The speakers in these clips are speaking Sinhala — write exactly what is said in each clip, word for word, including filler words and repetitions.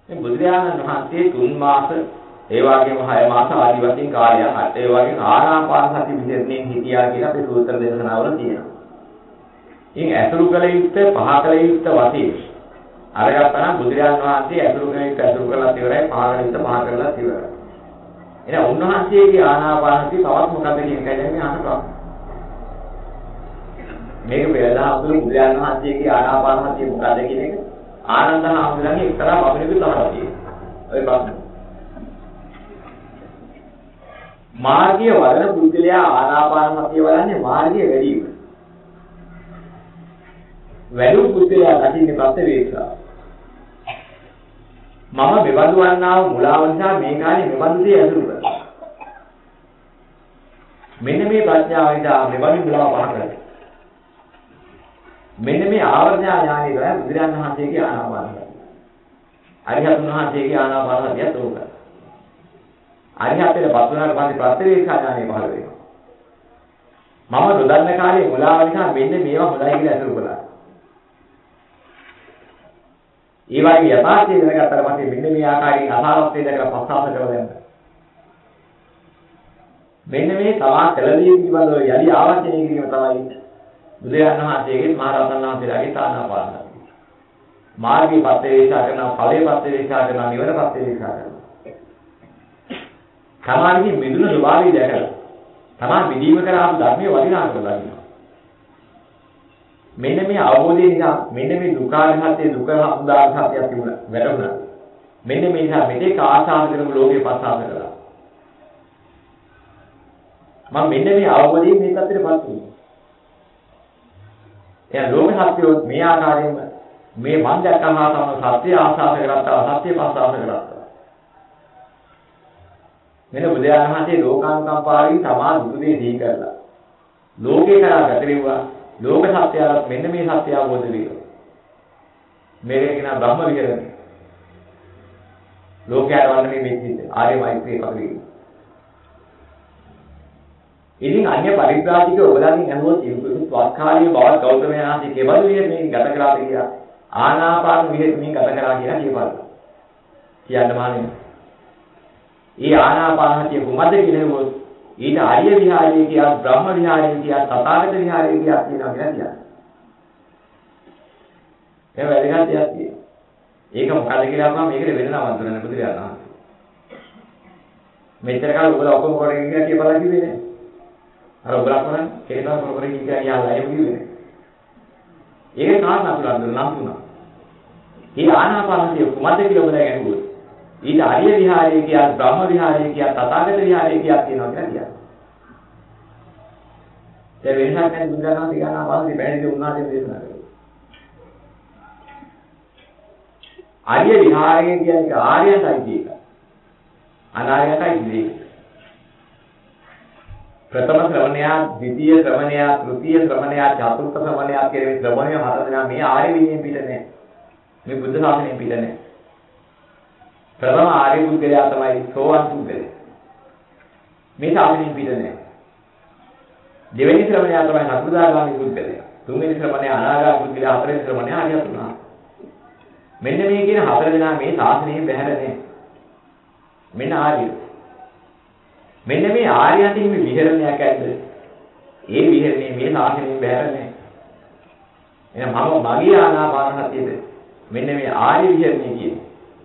මේ බුදුරජාණන් වහන්සේ තුන් මාස ඒ වගේම හය මාස ආදි වශයෙන් කාලයක් අට ඒ වගේ ආනාපාන සති විහෙරණයෙන් හිටියා කියලා අපේ සූත්‍ර දේශනාවල තියෙනවා. ඉතින් ඇසුරු කළ යුත්තේ පහ කළ යුත්තේ වශයෙන් අරගත්තා නම් බුදුරජාණන් වහන්සේ ඇසුරු කළ යුත්තේ ඇසුරු කරලා ඉවරයි, පහ කළ යුත්තේ පහ කරලා ඉවරයි. එහෙනම් උන්වහන්සේගේ ආනාපාන සති තවත් මොකද කියන එකයි දැන් මේ අහන ප්‍රශ්න. මේක පෙරදා අපේ බුදුරජාණන් වහන්සේගේ ආනාපාන සතිය මොකද කියන එක ආනන්ද හාමුදුරන්ගේ එක්තරා වචනයකින් තමයි තියෙන්නේ. ඔය ප්‍රශ්න. මාර්ගයේ වඩන පුද්ගලයා ආනාපාන සතිය වඩන්නේ මාර්ගයේ වැඩි වීම. වැඩි පුද්ගලයා දකින්නේ ප්‍රත්‍යවේක්ෂා. මම මෙබඳු වන්නා වූ මුලාව නිසා මේ කාලේ මෙබඳු දේ ඇසුරු කරනවා. මෙන්න මේ ප්‍රඥාව නිසා මෙබඳු මුලාව පහ කරගන්නවා. මෙන්න මේ ආවර්ණා ඥානය තමයි බුදුරජාණන් වහන්සේගේ ආනාපාන සතිය. අරිහතුන් වහන්සේගේ ආනාපාන සතියත් ඕක. අරිහතේ පස්වනාට පස්සේ ප්‍රත්‍යවේක්ෂා ඥානය පහළ වෙනවා. මම නොදන්න කාලේ මුලාව නිසා මෙන්න මේවා හොඳයි කියලා අසුරු කළා. ඒ වගේ යථාර්ථය දැනගත්තාට පස්සේ මෙන්න මේ ආකාරයෙන් අසාරත්වය දැකලා පස්සාස කරලා දැම්ම. මෙන්න මේ තමා කළදී පිළිබඳව යලි ආවර්ජනය කිරීම තමයි බුදුරජාණන් වහන්සේගේ මහරහතන් වහන්සේලාගේ ආනාපාන සතිය. මාර්ගයේ පත්‍යවේක්ෂා කරනවා, ඵලයේ පත්‍යවේක්ෂා කරනවා, නිවන පත්‍යවේක්ෂා කරනවා. සමාධියේ මිදුන ස්වභාවය දැකලා තමා විදීම කරා ආපු ධර්මයේ වදිනාකම දකිනවා. මෙන්න මේ අවබෝධය නිසා මෙන්න මේ දුකාරහතේ දුක හඳාසතියක් තිබුණා වැටුණා. මෙන්න මේ නිසා මෙතේ ආශාව කරමු ලෝකේ පස්සාව කරලා. මම මෙන්න මේ අවබෝධයෙන් මේ පැත්තටපත් වුණා. එයා ලෝක සත්‍යෝ මේ ආකාරයෙන්ම මේ මන් දැක්කම තමයි සත්‍ය ආශාව කරගත්තා, සත්‍ය පස්සාව කරගත්තා. මෙන්න බුදුරජාණන් වහන්සේ ලෝකානුකම්පාවෙන් තමා දුක දේ දී කරලා ලෝකේ කරා ගැටෙවුවා. ලෝක සත්‍යයත් මෙන්න මේ සත්‍ය අවබෝධ වෙනවා. මේක කියන බ්‍රහ්ම විහරණය. ලෝකයට වන්නේ මේ විදිහට ආර්ය මෛත්‍රී පරිදි. ඉතින් අන්‍ය පරිත්‍රාතික ඔබලාගෙන් අහුවොත් ඉරුත් වාක්කාලිය බව ගෞතමයන් වහන්සේ කෙබඳු විදිහට මේ ගත කරාද කියලා ආනාපාන විදිහට මේ ගත කරා කියලා කියපාර. කියන්න මානේ. ඒ ආනාපානහතිය කුමද්ද කියනවොත් ඊට ආර්ය විහාරය කියා බ්‍රහ්ම විහාරය කියා තථාගත විහාරය කියා කියනවා කියලා කියනවා. ඒ වැදගත් දෙයක් තියෙනවා. ඒක මොකද කියලා අපහම මේකට වෙන නමක් දුන්නා බුදුරජාණන් වහන්සේ. මෙච්චර කාලෙ ඔයගොල්ලෝ ඔක්කොම කරගෙන ඉන්න කියලා කිව්වේ නේ. අර ඔයගොල්ලෝ කරන්නේ ඒක තමයි කරගෙන ඉන්න කියලා යාළුවා එහෙම කිව්වේ නේ. ඒක කාරණා තුනක් නම් තුනක්. මේ ආනාපානසතිය කුමද්ද කියලා ඔබලා ගැහුවොත් ඊට ආර්ය විහාරය කියා බ්‍රහ්ම විහාරය කියා තථාගත විහාරය කියා කියනවා කියලා කියනවා. ඒ වෙනසක් නැහැ බුදුරජාණන් වහන්සේ ගන්නා පාසි පැහැදිලි උන්වහන්සේ දේශනා කළා. ආර්ය විහාරය කියන්නේ ආර්යසයි කියන එක. අනාර්යසයි කියන එක. ප්‍රථම ශ්‍රවණය, ද්විතීය ශ්‍රවණය, තෘතීය ශ්‍රවණය, චතුර්ථ ශ්‍රවණය කියන මේ ශ්‍රවණය හතර දෙනා මේ ආර්ය විනයෙන් පිට නැහැ. මේ බුද්ධ ශාසනයෙන් පිට නැහැ. ප්‍රථම ආර්ය පුද්ගලයා තමයි සෝවාන් පුද්ගලයා. මේ ශාසනයෙන් පිට නැහැ. දෙවෙනි ශ්‍රමණයා තමයි සතරදාගාමී පුද්ගලයා. තුන්වෙනි ශ්‍රමණයා අනාගාමී පුද්ගලයා, හතරවෙනි ශ්‍රමණයා ආර්යයන් වහන්සේ. මෙන්න මේ කියන හතර දෙනා මේ ශාසනයෙන් බැහැර නැහැ. මෙන්න ආර්යය. මෙන්න මේ ආර්යයන්ට හිමි විහරණයක් ඇද්ද? ඒ විහරණේ මේ ශාසනයෙන් බැහැර නැහැ. එහෙනම් මම මගේ ආනාපාන සතියද මෙන්න මේ ආර්ය විහරණේ කියන්නේ.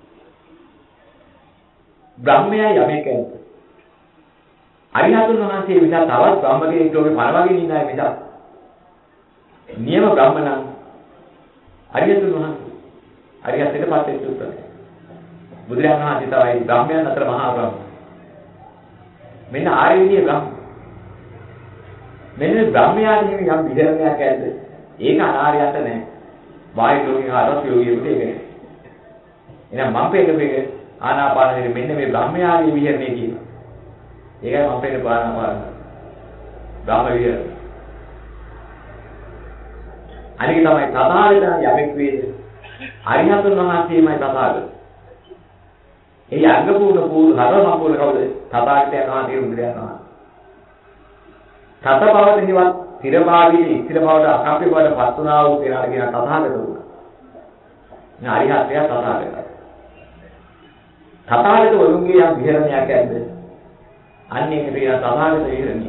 බ්‍රහ්මයා යමෙක් ඇද්ද? අරිහතුන් වහන්සේ විතර තවත් බ්‍රහ්ම කෙනෙක් ලෝකේ පරවගෙන ඉන්න අය විතර. නියම බ්‍රහ්මණන් අරිහතුන් වහන්සේ. අරිහත්ත්වයට පත් වෙච්ච උත්තරය. බුදුරජාණන් වහන්සේ තමයි බ්‍රහ්මයන් අතර මහා බ්‍රහ්ම. මෙන්න ආර්ය විදියේ බ්‍රහ්ම. මෙන්න බ්‍රහ්මයාගේ යම් විහරණයක් ඇද්ද? ඒක අනාර්යයට නැහැ. බාහිර ලෝකේ ආරත් යෝගියෙකුට ඒක නෑ. එහෙනම් මම පෙන්නපෙක ආනාපානෙ මෙන්න මේ බ්‍රහ්මයාගේ විහරණය කියනවා. ඒකයි මම පෙන්න ආනාපාන. බ්‍රහ්ම විහරණය. අනික තමයි තථාගතයන් යමෙක් වේද? අරිහතුන් වහන්සේමයි තථාගත. ඒ අංගපූර්ණ පූර්ණ හර සම්පූර්ණ කවුද? තථාගතයන් වහන්සේ බුදුරජාණන් වහන්සේ. තතපවත නිවත් ස්ථිරභාවයේ ස්ථිර බවට අකාප්‍ය බවට පත් වුණා වූ කෙනාට කියන තථාගත වුණා. මේ අරිහත්ය තථාගතයි. තථාගත වරුන්ගේ යම් විහරණයක් ඇද්ද? අන්නේ කියන තථාගත විහරණය.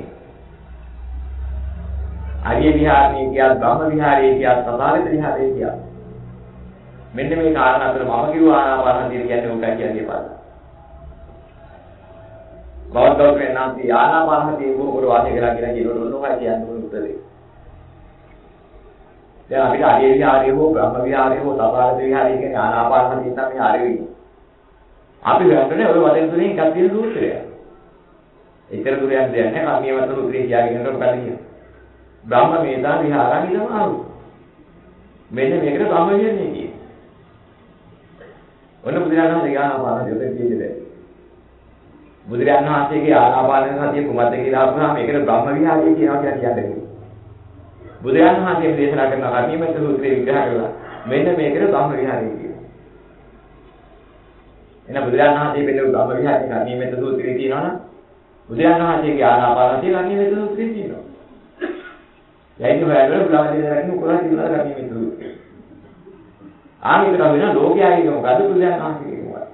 ආර්ය විහාරණේ කියත් බ්‍රහ්ම විහාරයේ කියත් තථාගත විහාරයේ කියත්. මෙන්න මේ කාරණා අතර මම කිව්ව ආනාපාන සතිය කියන්නේ උකයි කියන්නේ පාද. බෞද්ධ වෙනාන්ති ආනාපාන සතිය බොහෝ වාසිය කරලා කියලා කියනකොට මොනවයි කියන්නේ උත්තරේ. දැන් අපිට ආර්ය විහාරයේ හෝ බ්‍රහ්ම විහාරයේ හෝ තථාගත විහාරයේ කියන්නේ ආනාපාන සතිය තමයි ආර්ය වෙන්නේ. අපි ගන්නනේ ඔය වචන තුනේ එකක් තියෙන සූත්‍රය. ඒතර දුරයක් දෙයක් නැහැ. කර්මීයවත සූත්‍රය කියලාගෙනට මොකද කියන්නේ? බ්‍රහ්ම වේදා විහාරං ඉදම ආරු. මෙන්න මේකට බ්‍රහ්ම විහරණය කියන්නේ. ඔන්න බුදුරජාණන් වහන්සේ ආනාපාන සතිය කියන්නේ. බුදුරජාණන් වහන්සේගේ ආනාපාන සතිය කුමක්ද කියලා අහුවාම මේකට බ්‍රහ්ම විහාරය කියනවා කියලා කියන්නේ. බුදුරජාණන් වහන්සේ දේශනා කරන කර්මීයවත සූත්‍රය විග්‍රහ කළා. මෙන්න මේකට බ්‍රහ්ම විහාරය කියනවා. එන බුදුරජාණන් වහන්සේ පිළිබඳව බ්‍රහ්ම විහාරයේ කර්මීයවත සූත්‍රය තියෙනවනම් බුදුරජාණන් වහන්සේගේ ආනාපාන සතිය කර්මීයවත සූත්‍රය තියෙනවා. යයින් හොයනකොට බුදුරජාණන් වහන්සේ කොහොමද කියනවා කර්මීයවත සූත්‍රය. ආනිකට වෙන ලෝකයාගේ මොකද බුදුරජාණන් වහන්සේ කියනවා.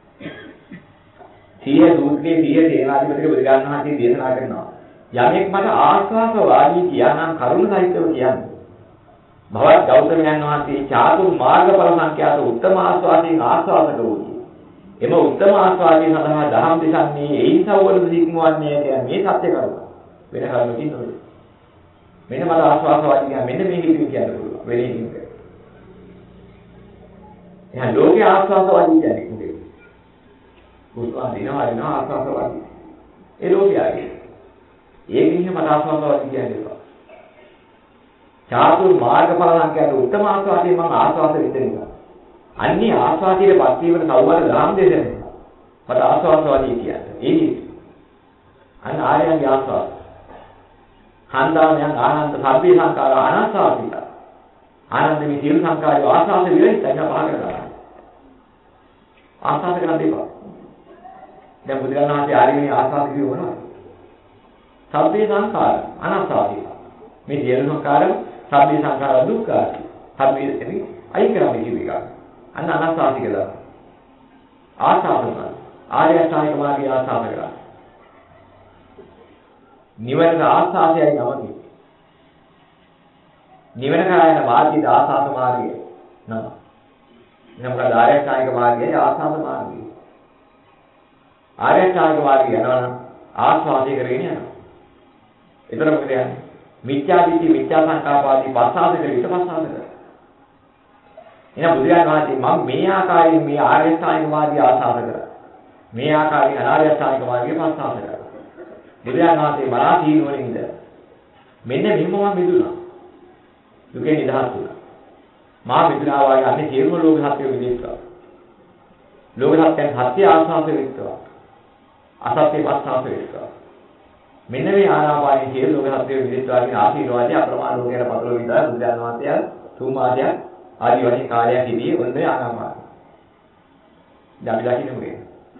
සිය සූත්‍රයේ සිය තේමාධිපතික බුදුරජාණන් වහන්සේ දේශනා කරනවා. යමෙක් මට ආස්වාස වාදී කියනනම් කරුණ සහිතව කියන්නේ. භවත් ගෞතමයන් වහන්සේ චාතුර් මාර්ගඵල සංඛ්‍යාත උත්තම ආස්වාදයෙන් ආස්වාදක වූ එම උත්තම ආස්වාදයේ සඳහා දහම් දෙසන්නේ එයින් සවවලද සික්මවන්නේ කියන්නේ මේ සත්‍ය කරුණ. වෙන කරුණකින් නෙවෙයි. මෙන්න මට ආස්වාදවාදී කියන්නේ මෙන්න මේ හිතුවේ කියන්න පුළුවන්. වෙලේ හිතුවේ. එහෙනම් ලෝකේ ආස්වාදවාදී කියන්නේ මොකද? උස්වා දිනවා දිනවා ආස්වාදවාදී. ඒ ලෝකයාගේ. ඒකින් මට ආස්වාදවාදී කියන්නේ. චාතුර් මාර්ගඵල සංඛ්‍යාත උත්තම ආස්වාදයේ මම ආස්වාද විතරිනවා. අන්නේ ආස්වාදයේ පත්වීමට සවවල දාම් දෙන්නේ. මට ආස්වාදවාදී කියන්නේ. ඒ අන්න ආර්යයන්ගේ ආස්වාද. හන්දාමයන් ආනන්ද සබ්බේ සංඛාර අනාසාවිත. ආනන්ද මේ සියලු සංඛාරය ආස්වාද විරහිතයි පහ කරනවා. ආස්වාද කරන් දෙපා. දැන් බුදුරජාණන් වහන්සේ ආර්යමනේ ආස්වාද කිව්ව මොනවද? සබ්බේ සංඛාර අනාසාවිත. මේ සියලු සංඛාර සබ්බේ සංඛාර දුක්ඛ. සබ්බේ එනි අයි කරන්නේ කිව්ව එක. අන්න අනාසාවිත කියලා. ආස්වාද කරනවා. ආර්ය අෂ්ටාංගික මාර්ගය ආස්වාද කරනවා. නිවන ආස්වාදයයි නමකි. නිවන කරායන මාර්ගයේ ආස්වාද මාර්ගය නම. එනමුක ආර්යචායක මාර්ගයේ ආස්වාද මාර්ගය. ආර්යචායක මාර්ගය යනවනම් ආස්වාදය කරගෙන යනවා. ඒතර මොකද යන්නේ? මිත්‍යාදිටි මිත්‍යා සංකාපාදී පස්සාද කරේ ඊට පස්සාද කරා. එන බුදුරජාණන් වහන්සේ මම මේ ආකාරයෙන් මේ ආර්යචායක මාර්ගය ආස්වාද කරා. මේ ආකාරයෙන් අනාර්යචායක මාර්ගය පස්සාද කරා. බුදුරජාණන් වහන්සේ මරා තීනුවනේ ඉඳලා මෙන්න මෙහෙම මම මිදුණා. දුකෙන් නිදහස් වුණා. මා මිදුණා වාගේ අන්නේ සියලුම ලෝක සත්‍ය විදිහට. ලෝක සත්‍යයන් සත්‍ය ආස්වාද වෙත්වා. අසත්‍ය පස්සාද වෙත්වා. මෙන්න මේ ආනාපානයේ සියලු ලෝක සත්‍ය විදිහට වාගේ ආශීර්වාදය අප්‍රමාණ ලෝකයට පතල විදා බුදුරජාණන් වහන්සේ තුමාදයක් ආදි වශයෙන් කාලයක් හිටියේ ඔන්නේ ආනාපාන. දැන් අපි දකින්නේ මොකේද?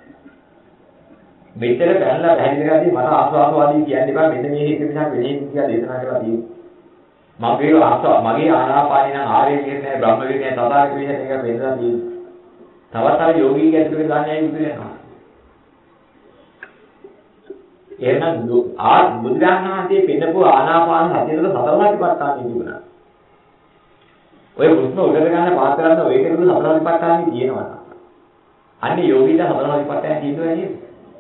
මෙතන බැලලා පැහැදිලි කරලා මට ආස්වාදවාදී කියන්න එපා මෙන්න මේ හිත මිසක් වෙන්නේ කියලා දේශනා කරලා තියෙනවා. මම කියන ආස්වාද මගේ ආනාපානිය නම් ආර්ය විහරණය බ්‍රහ්ම විහරණය තථාගත විහරණය එක වෙනදා තියෙනවා. තවත් අර යෝගී ගැටලුවේ දාන්නේ බුදුරජාණන්. එහෙනම් ආ බුදුරජාණන් වහන්සේ පෙන්නපු ආනාපාන සතියේද සතරමතිපට්ඨානෙ තිබුණා. ඔය මුස්ම උඩට ගන්න පාත් කරන්න ඔය කෙනෙකු සතරමතිපට්ඨානෙ කියනවා. අන්නේ යෝගීට සතරමතිපට්ඨානෙ කියනවා නේද?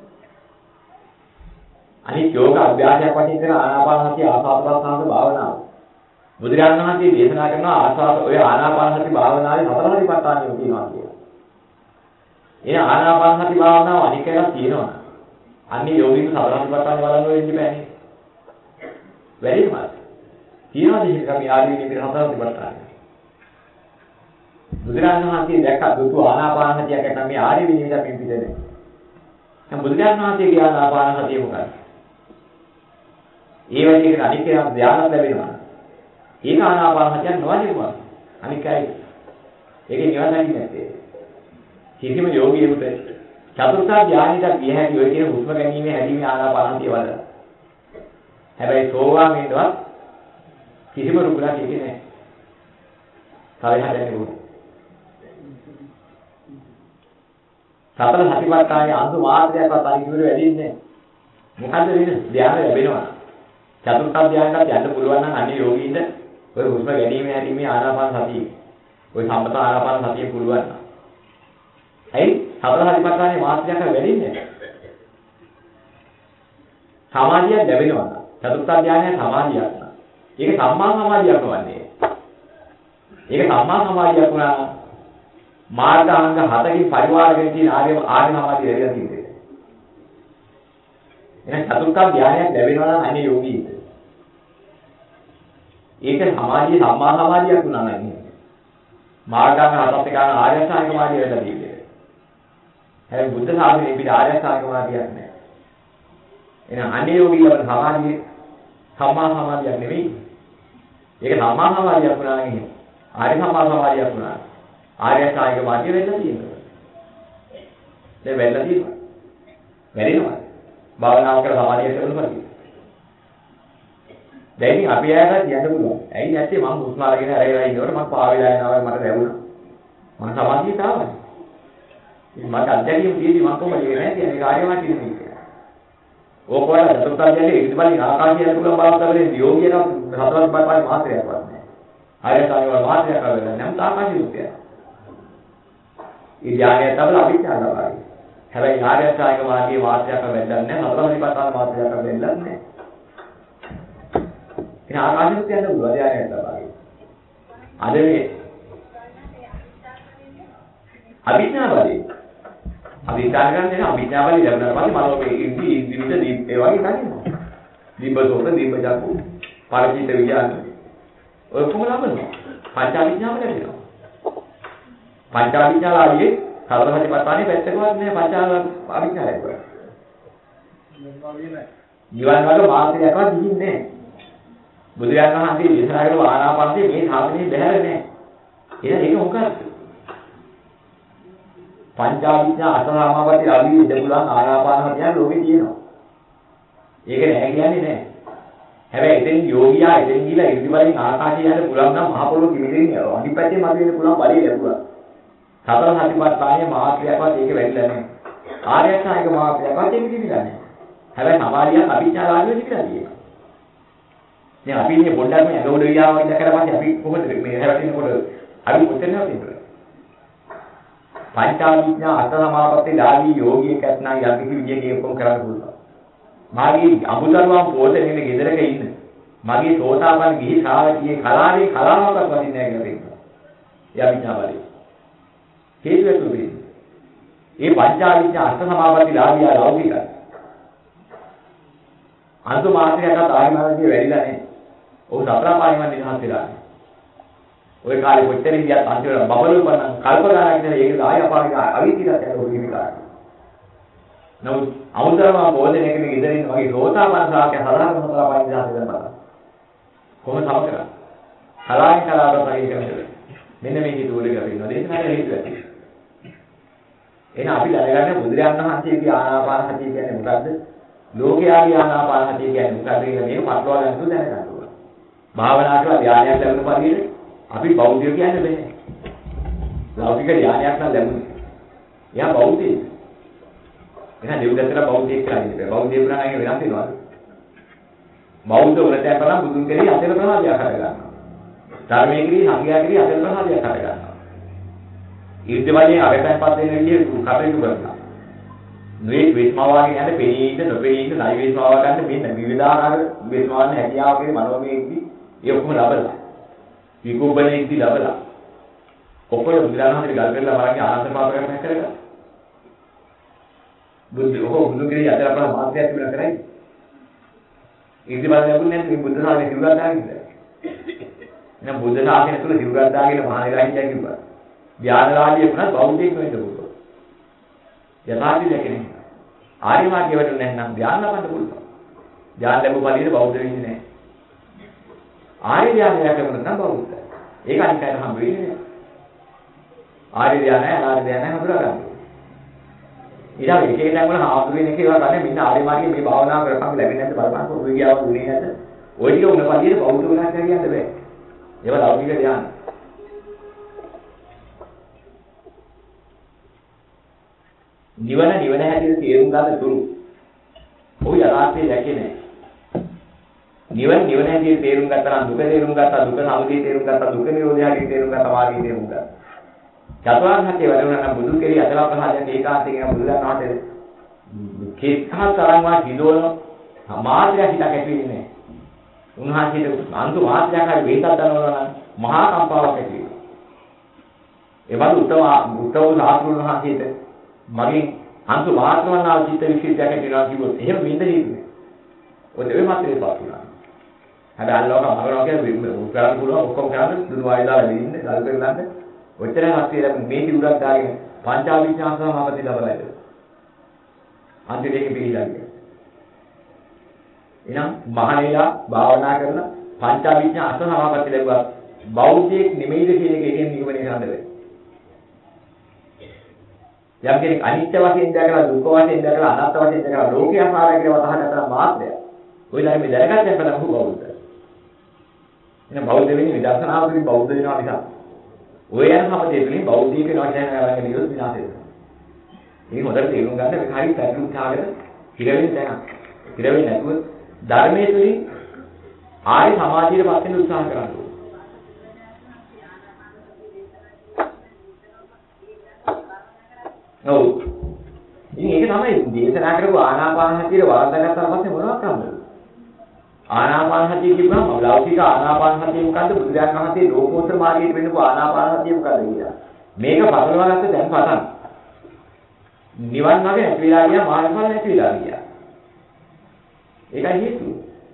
අනිත් යෝග අභ්‍යාසයක් වශයෙන් කරන ආනාපාන සතිය ආස්වාද ප්‍රසආස භාවනාව. බුදුරජාණන් වහන්සේ දේශනා කරන ආස්වාද ඔය ආනාපාන සති භාවනාවේ හතර හරිපත්තානියම තියෙනවා කියලා. ඒ ආනාපාන සති භාවනාව අනික එකක් තියෙනවා. අන්නේ යෝගික හතර හරිපත්තානිය බලන්න වෙන්නේ බෑනේ. වැඩිම තියෙනවාද මේක අපි ආදී මේ හතර හරිපත්තානිය. බුදුරජාණන් වහන්සේ දැක්ක දුතු ආනාපාන සතියක් නැත්නම් මේ ආර්ය විනීත අපි පිටදේ. දැන් බුදුරජාණන් වහන්සේගේ ආනාපාන සතිය මොකක්ද? ඒ වගේ අනික් කෙනා ධ්‍යාන ලැබෙනවා. ඒක ආනාපාන සතිය නොවදිනවා. අනිකයි. ඒකේ නිවන් නැත්තේ. කිසිම යෝගියෙකුට චතුර්ථ ධ්‍යානෙට ගිය හැටි ඔය කියන හුස්ම ගැනීම හැදීමේ ආනාපාන සතිය වල. හැබැයි සෝවාන් වෙන්නවත් කිසිම රුකුලක් ඒකේ නැහැ. කලින් හදන්නේ සතර සතිපට්ඨානයේ අංශු මාත්‍රයක්වත් අනිකුර වැඩින්නේ මොකද්ද වෙන්නේ? ධ්‍යාන ලැබෙනවා. චතුර්ථ ධ්‍යානකට යන්න පුළුවන් නම් අන්නේ යෝගීන්ට ඔය හුස්ම ගැනීම හැරීමේ ආනාපාන සතිය. ඔය සම්පත ආනාපාන සතිය පුළුවන්. ඇයි? සතර සතිපට්ඨානයේ මාත්‍රයක් වැඩින්නේ. සමාධියක් ලැබෙනවා. චතුර්ථ ධ්‍යානයේ සමාධියක්. ඒක සම්මා සමාධියක් වන්නේ. ඒක සම්මා සමාධියක් වුණා මාර්ගාංග හතකින් පරිවාරගෙන තියෙන ආර්ය ආර්ය සමාධිය ලැබෙලා තියෙන්නේ. එහෙනම් චතුර්ථ ධ්‍යානයක් ලැබෙනවා නම් අනේ යෝගීන්ට. ඒක සමාධිය සම්මා සමාධියක් වුණා නම් මාර්ගාංග හතත් එක්ක ආර්ය අෂ්ටාංග මාර්ගය ලැබෙලා තියෙන්නේ. හැබැයි බුද්ධ ශාසනයේ පිට ආර්ය අෂ්ටාංග මාර්ගයක් නැහැ. එහෙනම් අනේ යෝගීන්ට සමාධිය සම්මා සමාධියක් නෙවෙයි. ඒක සම්මා සමාධියක් වුණා නම් ආර්ය සම්මා සමාධියක් වුණා. ආර්ය අෂ්ටාංගික මාර්ගය වෙන්න තියෙනවා. දැන් වෙන්න තියෙනවා. වැඩිනවා. භාවනාව කරලා සමාධිය කරනවා. දැන් අපි ආයෙත් යන්න පුළුවන්. ඇයි නැත්තේ මම හුස්ම අරගෙන ඇරලා ඉන්නකොට මම පාවෙලා යනවා මට දැවුණා. මම සමාධියට ආවා. ඉතින් මට අධ්‍යයනය දීදී මම කොහොමද කියන්නේ කියන්නේ කාර්යමත් කියන්නේ. ඕකවල චතුර්ථාධ්‍යායේ ඉතිබලින් ආකාශය තුල බලද්දී යෝගියන හතරක් බයි මාත්‍රයක් වන්නේ. ආයතන වල මාත්‍රයක් කරලා නම් ආකාශය උත්ය. ඒ ඥානය තමයි අභිඥා ලබන්නේ. හැබැයි ආර්යසායක මාර්ගයේ මාත්‍රයක් වෙන්නන්නේ නැහැ. හතරවෙනිපත්තාන මාත්‍රයක් වෙන්නන්නේ නැහැ. ඒ ආකාශයට යන්න පුළුවන් ඥානය තමයි. අද මේ අභිඥා බලය අපි හිතා ගන්න දෙන අභිඥා බලය ලැබුණාට පස්සේ මනෝ මේ ඉන්දි ඉන්දි විද ඒ වගේ නැගෙනවා. දීපසෝත දීපජාකු පාරචිත විඥාන ඔය කොහොමද ලබන්නේ? පංචාභිඥාව ලැබෙනවා. පංචාභිඥාලාගේ සතරපටිපට්ඨානේ පැත්තකවත් නෑ පංචාභිඥා ලැබුවා. නිවන් වල මාර්ගයක්වත් දින්නේ නෑ. බුදුරජාණන් වහන්සේ දේශනා කරපු ආනාපානයේ මේ සාධනෙ බැහැර නෑ. එහෙනම් ඒක මොකක්ද? පංචාභිඥා අසමාපatti අවිවිද පුළුවන් ආනාපාන කියන ලෝකේ තියෙනවා. ඒක නෑ කියන්නේ නෑ. හැබැයි එතෙන් යෝගියා එතෙන් ගිහලා ඉර්ධි බලෙන් ආකාශය යන්න පුළුවන් නම් මහ පොළොව කිමිදෙන්නේ යනවා. අනිත් පැත්තේ මත වෙන්න පුළුවන් බලය ලැබුවා. සතර සතිපට්ඨානයේ මාත්‍රයක්වත් ඒක වැඩිලා නෑ. ආර්ය අෂ්ටාංගික මාත්‍රයක්වත් ඒක දිවිලා නෑ. හැබැයි සමාධියක් අභිඥා රාගය දිවිලා තියෙනවා. දැන් අපි ඉන්නේ පොඩ්ඩක් මේ අගොඩ වියාව ඉඳ කරපස්සේ අපි කොහොමද මේ හැරෙන්නකොට අපි කොතනද ඉන්නේ? පංචාභිඥා අසමාපatti ලාභී යෝගියෙක් ඇත්නම් යම් කිසි විදියකින් ඔක්කොම කරන්න පුළුවන්. මාගේ අමුදරුවන් පොතේ ගෙදරක ඉන්න. මගේ සෝතාපන්න ගිහි ශ්‍රාවකයේ කලාවේ කලාවකට වදින්නේ නැහැ කියලා කියනවා. එයා විඥා බලය. හේතුව තුනේ. මේ පංචාභිඥා අසමාපatti ලාභියා ලෞකිකයි. අන්ත මාත්‍රයකට ආයමානදී වැඩිලා නැහැ. ඔව් සතර පායමන් නිදහස් වෙලා. ඔය කාලේ කොච්චර ඉඳියත් අන්තිමට බබලු වුණා කල්ප ගානක් ඉඳලා ඒක ආය අපාරික අවිතිරක් යන ඔය විකාර. නමුත් අවුතරම බෝධනේ කෙනෙක් ඉඳින්න වගේ රෝතාපන්න සාකේ හදාගන්න හතර පායි නිදහස් වෙනවා බලන්න. කොහොමද සමකරන්නේ? හලායි කලාවට පරිදි කරන්නේ. මෙන්න මේ හිතුවල ගිහින් දේශනාවේ හේතුව. එහෙනම් අපි දැනගන්න බුදුරජාණන් වහන්සේගේ ආනාපාන සතිය කියන්නේ මොකද්ද? ලෝකයාගේ ආනාපාන සතිය කියන්නේ මොකද්ද කියලා මේක පටලවා ගන්න තු දැනගන්න ඕන. භාවනා කරලා ධානයක් ලැබෙන පරිදි අපි බෞද්ධය කියන්නේ බෑ. ලෞකික ධානයක් නම් ලැබුණේ. එයා බෞද්ධයෙක්. එහෙනම් දෙවිදත්තර බෞද්ධයෙක් කියලා ඉන්නේ. බෞද්ධයෙක් වුණාම වෙනස් වෙනවද? බෞද්ධ වලට කරා බුදුන් කෙරෙහි අතර ප්‍රමාදයක් හදගන්නවා. ධර්මයේ කෙරෙහි සංඝයා කෙරෙහි අතර ප්‍රමාදයක් හදගන්නවා. ඊර්ධවලේ අගටන්පත් වෙන විදිහට කටයුතු කරනවා. නුවේ වේස්මාවාගේ යන පෙනී ඉන්න නොපෙනී ඉන්න නයි වේස්මාවා ගන්න මෙන්න විවිධාකාර වේස්මාවන්න හැකියාව කෙරේ මනෝමය ඉදි ඒ ඔක්කොම ලබලා විකෝපණේ ඉදි ලබලා ඔක්කොම බුදුරණවහන්සේ ගල් කරලා බලන්නේ ආනන්ද පාපකරණ කරගන්න. බුදු ඔහො බුදු කෙරෙහි අතර අපේ මාත්‍යයක් තිබුණා කරයි. ඉදි බල ලැබුණේ නැත්නම් බුද්ධ ශාසනය සිවුරක් දාගෙන. එහෙනම් බුද්ධ ශාසනය තුල සිවුරක් දාගෙන මහානිරහිතය කිව්වා. ධ්‍යානලාභිය වුණා බෞද්ධයෙක් වෙන්න පුළුවන්. යථාර්ථය දැකෙන්නේ. ආර්ය මාර්ගය වඩන්නේ නැත්නම් ධ්‍යාන ලබන්න පුළුවන්. ධ්‍යාන ලැබුව පළියට බෞද්ධ වෙන්නේ නැහැ. ආර්ය ධ්‍යානය ලැබුණා නම් බෞද්ධ. ඒක අනිකට හම් වෙන්නේ නැහැ. ආර්ය ධ්‍යානය අනාර්ය ධ්‍යානය හඳුනා ගන්න. ඊළඟ එක එක තැන් වල හාමුදුරුවෝ එක ඒවා ගන්න මෙන්න ආර්ය මාර්ගයේ මේ භාවනාව කරපන් ලැබෙන්නේ නැද්ද බලපන් කොහොමද ගියාව උනේ නැද්ද? ඔය ටික උන පළියට බෞද්ධ වෙනවා කියන්න බෑ. ඒවා ලෞකික ධ්‍යාන. නිවන නිවන හැටියට තේරුම් ගන්න තුරු. ඔය යථාර්ථය දැකේ නැහැ. නිවන නිවන හැටියට තේරුම් ගත්තා නම් දුක තේරුම් ගත්තා, දුක සමුදය තේරුම් ගත්තා, දුක නිරෝධය හැටියට තේරුම් ගත්තා, මාර්ගය තේරුම් ගත්තා. චතුරාර්ය සත්‍ය වැඩුණා නම් බුදු කෙරෙහි අදලා ප්‍රහාරයෙන් ඒකාන්තයෙන් බුදු දන්වාට කෙස්හතරන්වා හිදෝන මාත්‍රයක් හිතක් ඇති වෙන්නේ නැහැ. උන්වහන්සේට අන්තු මාත්‍රයක් හරි වේතක් දනවනවා නම් මහා කම්පාවක් ඇති වෙනවා. ඒ වගේ උත්තම උත්තම සාතුරුන් වහන්සේට මගෙන් අන්තු මාත්‍රවන්නා චිත්ත විශ්ිතයක් ඇති වෙනවා කිව්වොත් එහෙම වෙන්න හේතුනේ. ඔය දෙවේ මාත්‍රේ පාස් වුණා. හැබැයි අල්ලවක මගනවා කියන්නේ උත්තරන්න පුළුවන් ඔක්කොම කරන්නේ දුරු ආයෙ දාලා දෙන්න ගල් කරලන්න. ඔච්චරයි හස්තිය මේ දිවුරක් දාගෙන පංචාවිඥාසමාපති ලබලාද. අන්තිමේක පිළිගන්න. එහෙනම් මහණේලා භාවනා කරන පංචාවිඥා අසමාපatti ලැබුවා බෞද්ධයෙක් නෙමෙයිද කියන එක එකෙන් නිගමනය කරන්න බැහැ. යම් කෙනෙක් අනිත්‍ය වශයෙන් දැකලා දුක වශයෙන් දැකලා අනාත්ම වශයෙන් දැකලා ලෝකේ අසාරය කියලා වතහා ගන්න මාත්‍රය. ඔය ධර්මයේ දැනගත්තෙන් පස්සේ මොකද බෞද්ධ? එහෙනම් බෞද්ධ වෙන්නේ විදර්ශනාවකින් බෞද්ධ වෙනවා නිසා. ඔය යන සමතේ තුලින් බෞද්ධයෙක් වෙනවා කියන එක අරගෙන ඉවොත් විනාශ වෙනවා. මේ හොඳට තේරුම් ගන්න මේක හරි පැටලුම් කාගෙන ඉරවෙන්න දැනක්. ඉරවෙන්නේ නැතුව ධර්මයේ තුලින් ආර්ය සමාධියට පත් වෙන්න උත්සාහ කරන්න ඕනේ. ඔව්. ඉතින් ඒක තමයි දේශනා කරපු ආනාපාන සතියේ වරද්දාගත්තාට පස්සේ මොනවද කරන්නේ? ආනාපාන සතිය කියපුවම ලෞකික ආනාපාන සතිය මොකද්ද? බුදුරජාණන් වහන්සේ ලෝකෝත්තර මාර්ගයට වෙන්නපු ආනාපාන සතිය මොකද්ද කියලා. මේක පටලවා ගත්ත දැන් පටන්. නිවන් මාර්ගය නැති වෙලා ගියා, මාර්ගඵල නැති වෙලා ගියා. ඒකයි හේතුව.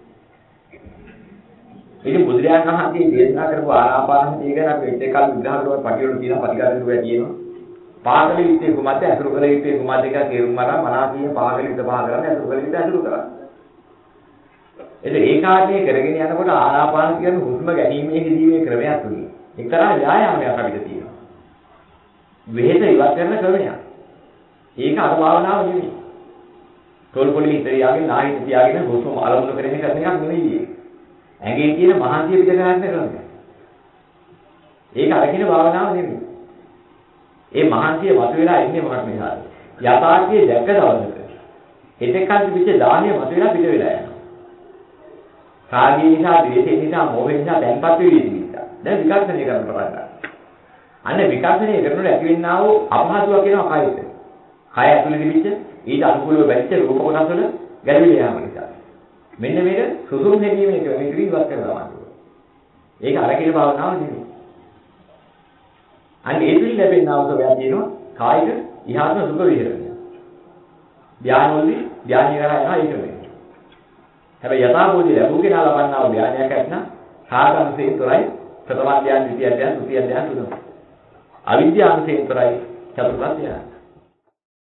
ඉතින් බුදුරජාණන් වහන්සේ දේශනා කරපු ආනාපාන සතිය ගැන අපි එච්චර කල් විග්‍රහ කරුවා පටිවල තියෙන ප්‍රතිකාරය දුවා කියනවා. පාගල විත්තේ කුමද්ද අසුරු කළ යුත්තේ කුමද්ද කියලා තේරුම් ගන්න මනසින් පාගල විත පහ කරන්නේ අසුරු කළ යුත්තේ අසුරු කරන්නේ. එතකොට ඒ කාර්යය කරගෙන යනකොට ආනාපාන කියන හුස්ම ගැනීමේ හිදීමේ ක්‍රමයක් තුනේ. එක්තරා ව්‍යායාමයක් අපිට තියෙනවා. වෙහෙස ඉවත් කරන ක්‍රමයක්. ඒක අර භාවනාව නෙවෙයි. තොල්පොළි ඉතිරියාගෙන නාහිත තියාගෙන හුස්ම අලමුණු කරගෙන කරන එකක් නෙවෙයි. ඇඟේ තියෙන මහන්සිය පිට කරන්න ක්‍රමයක්. ඒක අරකින භාවනාව නෙවෙයි. ඒ මහන්සිය මතුවලා ඉන්නේ මොකක් නිසාද? යථාර්ථයේ දැක්ක දවසක. එතෙක්කල් තිබිච්ච දාහය මතුවලා පිට වෙලා යනවා. රාගය නිසා, ද්වේෂය නිසා, මෝහය නිසා දැන්පත් වෙවි ඉඳිලා. දැන් විකර්ෂණය කරන්න පටන් ගන්නවා. අන්න විකර්ෂණය කරනකොට ඇතිවෙනා වූ අපහසුවක් වෙනවා කායිත. කාය ඇතුලේ තිබිච්ච ඊට අනුකූලව බැරිච්ච රූප කොටස් වල ගැළවිලා යාම නිසා. මෙන්න මේක සුසුම් හැදීමේ එක මේ ක්‍රියාවක් කරනවා. ඒක අරකින භාවනාව නෙවෙයි. අන්න ඒ තුලින් ලැබෙන අවශ්‍යතාවය තියෙනවා කායික ඉහාත්ම සුඛ විහරණය. ධානවලදී ධානය කරා යනවා ඒක නෙවෙයි. හැබැයි යථාභූතය ලැබුව කෙනා ලබන්නා වූ ධානයක් ඇත්නම් සාගමසයෙන් තොරයි ප්‍රථම ධානය, ද්විතිය ධානය, තෘතිය ධානය තුනම. අවිද්‍යාවසයෙන් තොරයි චතුර්ථ ධානය.